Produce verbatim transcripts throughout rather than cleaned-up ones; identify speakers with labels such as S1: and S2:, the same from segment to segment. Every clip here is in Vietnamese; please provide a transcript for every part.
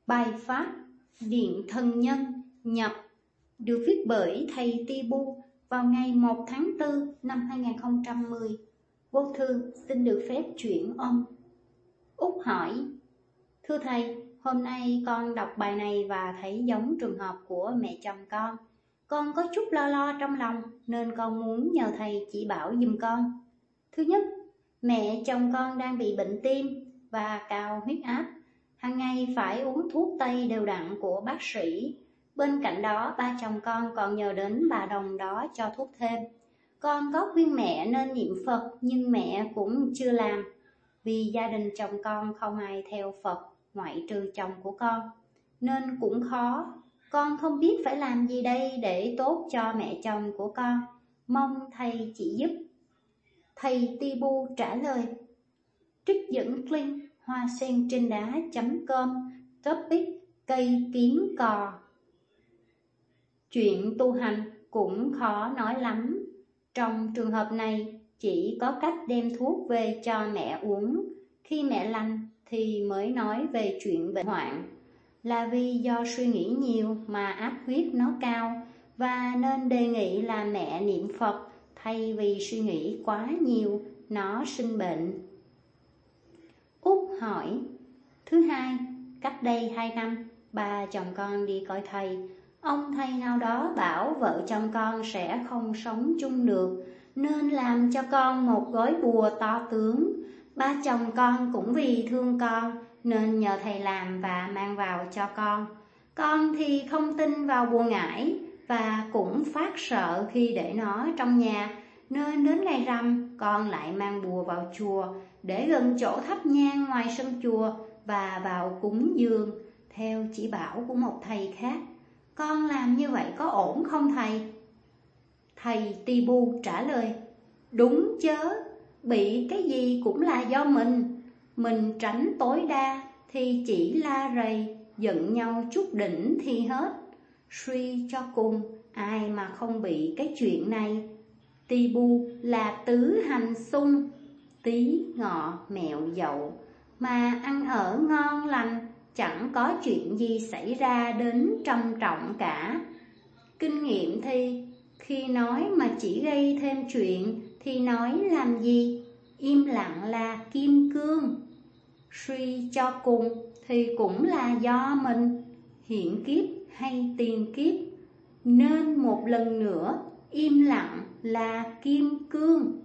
S1: Bài pháp Điện Thần Nhân nhập được viết bởi thầy Tibu vào ngày một tháng tư năm hai nghìn không trăm mười. Vô thư xin được phép chuyển ông. Út hỏi: Thưa thầy, hôm nay con đọc bài này và thấy giống trường hợp của mẹ chồng con. Con có chút lo lo trong lòng nên con muốn nhờ thầy chỉ bảo giùm con. Thứ nhất, mẹ chồng con đang bị bệnh tim và cao huyết áp. Hàng ngày phải uống thuốc tây đều đặn của bác sĩ. Bên cạnh đó, ba chồng con còn nhờ đến bà đồng đó cho thuốc thêm. Con có khuyên mẹ nên niệm Phật nhưng mẹ cũng chưa làm. Vì gia đình chồng con không ai theo Phật ngoại trừ chồng của con, nên cũng khó. Con không biết phải làm gì đây để tốt cho mẹ chồng của con. Mong thầy chỉ giúp. Thầy Tibu trả lời. Trích dẫn link hoa sen trên đá chấm com, topic cây kiếm cò. Chuyện tu hành cũng khó nói lắm. Trong trường hợp này, chỉ có cách đem thuốc về cho mẹ uống. Khi mẹ lành thì mới nói về chuyện bệnh hoạn. Là vì do suy nghĩ nhiều mà áp huyết nó cao, và nên đề nghị là mẹ niệm Phật thay vì suy nghĩ quá nhiều, nó sinh bệnh. Út hỏi: Thứ hai, cách đây hai năm, ba chồng con đi coi thầy. Ông thầy nào đó bảo vợ chồng con sẽ không sống chung được, nên làm cho con một gói bùa to tướng. Ba chồng con cũng vì thương con nên nhờ thầy làm và mang vào cho con. Con thì không tin vào bùa ngải và cũng phát sợ khi để nó trong nhà, nên đến ngày rằm con lại mang bùa vào chùa để gần chỗ thắp nhang ngoài sân chùa và vào cúng dường theo chỉ bảo của một thầy khác. Con làm như vậy có ổn không thầy? Thầy Tibu trả lời: Đúng chớ, bị cái gì cũng là do mình. Mình tránh tối đa thì chỉ la rầy, giận nhau chút đỉnh thì hết. Suy cho cùng, ai mà không bị cái chuyện này. Tibu là tứ hành xung, tí ngọ mẹo dậu, mà ăn ở ngon lành, chẳng có chuyện gì xảy ra đến trầm trọng cả. Kinh nghiệm thì khi nói mà chỉ gây thêm chuyện thì nói làm gì? Im lặng là kim cương. Suy cho cùng thì cũng là do mình, hiện kiếp hay tiền kiếp, nên một lần nữa im lặng là kim cương.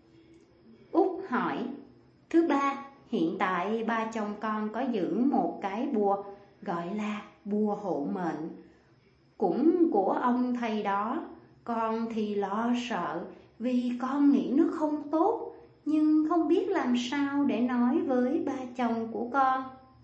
S1: Út hỏi: Thứ ba, hiện tại ba chồng con có giữ một cái bùa gọi là bùa hộ mệnh, cũng của ông thầy đó. Con thì lo sợ vì con nghĩ nó không tốt, nhưng không biết làm sao để nói với ba chồng của con.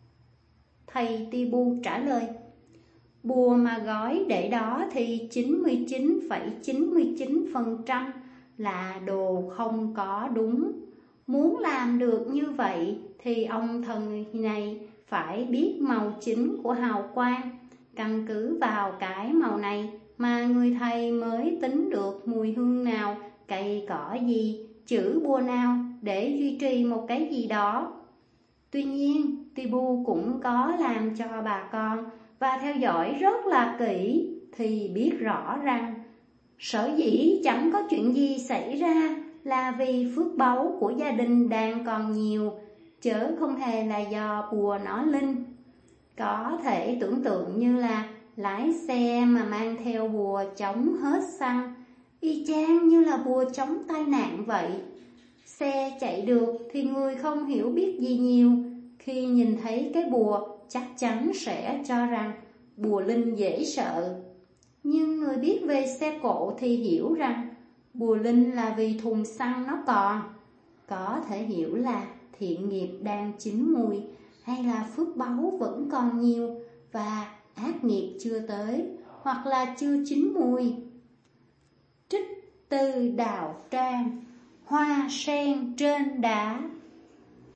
S1: Thầy Tibu trả lời: Bùa mà gói để đó thì chín mươi chín phẩy chín mươi chín phần trăm là đồ không có đúng. Muốn làm được như vậy thì ông thần này phải biết màu chính của hào quang. Căn cứ vào cái màu này mà người thầy mới tính được mùi hương nào, cây cỏ gì, chữ bùa nào để duy trì một cái gì đó. Tuy nhiên, Tibu cũng có làm cho bà con và theo dõi rất là kỹ thì biết rõ rằng sở dĩ chẳng có chuyện gì xảy ra là vì phước báu của gia đình đang còn nhiều, chớ không hề là do bùa nó linh. Có thể tưởng tượng như là lái xe mà mang theo bùa chống hết xăng, y chang như là bùa chống tai nạn vậy. Xe chạy được thì người không hiểu biết gì nhiều, khi nhìn thấy cái bùa chắc chắn sẽ cho rằng bùa linh dễ sợ. Nhưng người biết về xe cộ thì hiểu rằng bùa linh là vì thùng xăng nó còn. Có thể hiểu là thiện nghiệp đang chín mùi, hay là phước báu vẫn còn nhiều và ác nghiệp chưa tới, hoặc là chưa chín mùi. Trích từ Đạo Trang, hoa sen trên đá.